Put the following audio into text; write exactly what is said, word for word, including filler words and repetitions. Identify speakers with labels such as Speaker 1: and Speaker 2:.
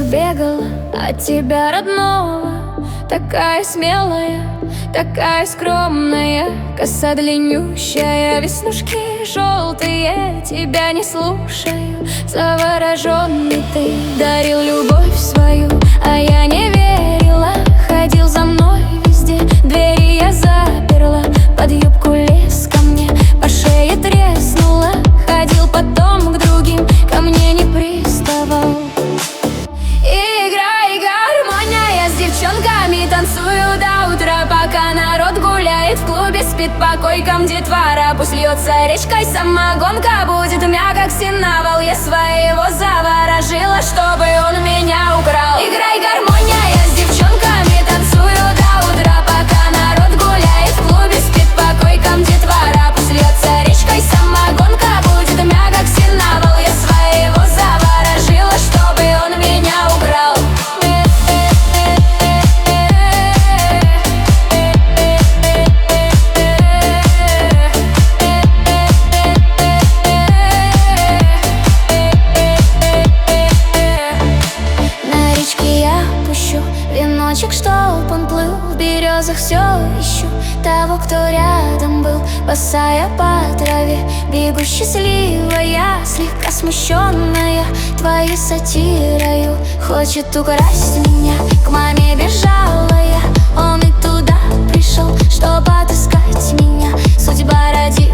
Speaker 1: бегала от тебя, родного. Такая смелая, такая скромная, коса длиннющая, веснушки желтые. Тебя не слушаю, завороженный ты дарил любовь свою, а я не верила. Ходил за мной везде, двери я заперла, под юбку лез ко мне, по шее треснула. Ходил потом к другим, ко мне не приставал. Играй, гармония, я с девчонками танцую до утра, пока народ гуляет в клубе, спит по койкам детвора. Пусть льется речкой самогонка, будет мя, как сеновал. Я своего заворожила, чтобы он меня украл. Играй, гармония, я с девчонками танцую до утра, пока народ гуляет в клубе, спит по койкам детвора. Пусть льется речкой самогонка, будет мя, как сеновал. Я своего заворожила, чтобы он меня украл. На речке я пущу веночек, чтоб он плыл. В березах все ищу того, кто рядом был. Босая по траве, бегу счастливая, слегка смущенная твоей сатирою. Хочет украсть меня, к маме бежала я. Он и туда пришел, чтоб отыскать меня. Судьба родила